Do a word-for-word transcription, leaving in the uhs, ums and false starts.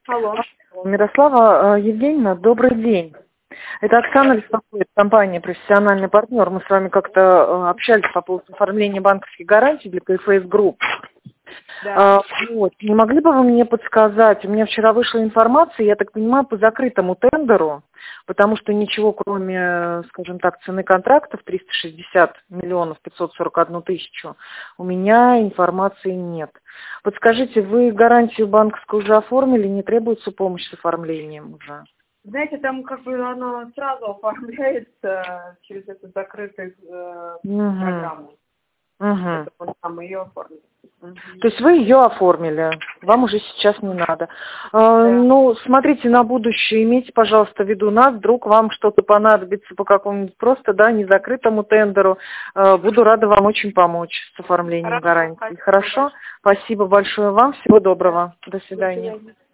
Алло. Мирослава э, Евгеньевна, добрый день. Это Оксана беспокоит, компания «Профессиональный партнер». Мы с вами как-то э, общались по поводу оформления банковских гарантий для КФС Групп. Да. А, вот. Не могли бы вы мне подсказать? У меня вчера вышла информация, я так понимаю, по закрытому тендеру, потому что ничего, кроме, скажем так, цены контрактов триста шестьдесят миллионов пятьсот сорок одну тысячу, у меня информации нет. Подскажите, вы гарантию банковскую уже оформили, не требуется помощь с оформлением уже? Знаете, там как бы оно сразу оформляется через эту закрытую э, Угу. программу. Угу. Это вот там ее оформили. Угу. То есть вы ее оформили, вам уже сейчас не надо. Да. Э, ну, смотрите на будущее, имейте, пожалуйста, в виду нас, вдруг вам что-то понадобится по какому-нибудь просто, да, незакрытому тендеру. Э, буду рада вам очень помочь с оформлением Хорошо, гарантии. спасибо Хорошо? большое. Спасибо большое вам, всего доброго. До До свидания. свидания.